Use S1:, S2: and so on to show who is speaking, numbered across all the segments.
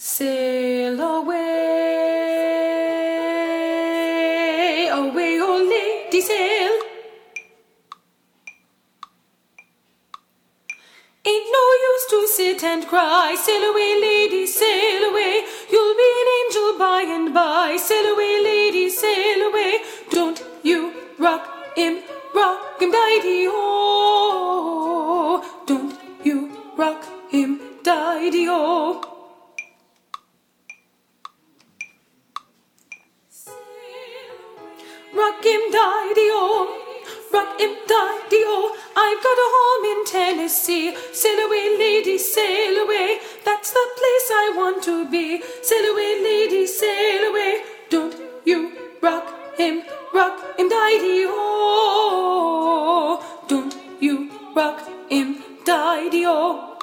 S1: Sail away, away, oh lady, sail. Ain't no use to sit and cry. Sail away, lady, sail away. You'll be an angel by and by. Sail away, lady, sail away. Don't you rock him, daddy-o. Don't you rock him, daddy-o. Rock him, daddy-o. Rock him, daddy-o. I've got a home in Tennessee. Sail away, lady, sail away. That's the place I want to be. Sail away, lady, sail away. Don't you rock him, daddy-o. Don't you rock him, daddy-o.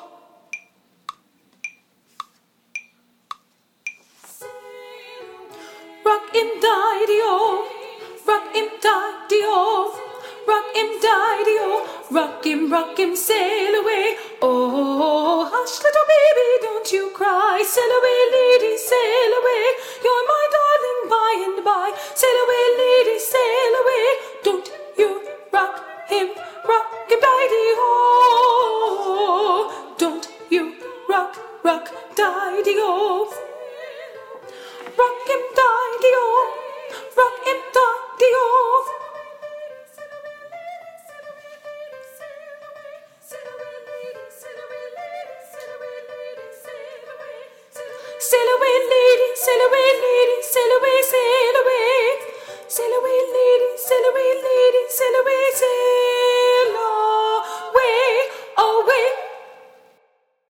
S1: Rock him, daddy-o. Rock him, daddy-o. Rock him, daddy-o. Rock him, sail away. Oh, hush, little baby, don't you cry. Sail away, lady, sail away. You're my darling by and by. Sail away, lady, sail away. Don't you rock him, daddy-o. Don't you rock, daddy-o. Rock him, daddy-o. Rock him, daddy-o. Sail away, lady, sail away, lady, sail away, sail away. Sail away, lady, sail away, lady, sail away, sail away, away.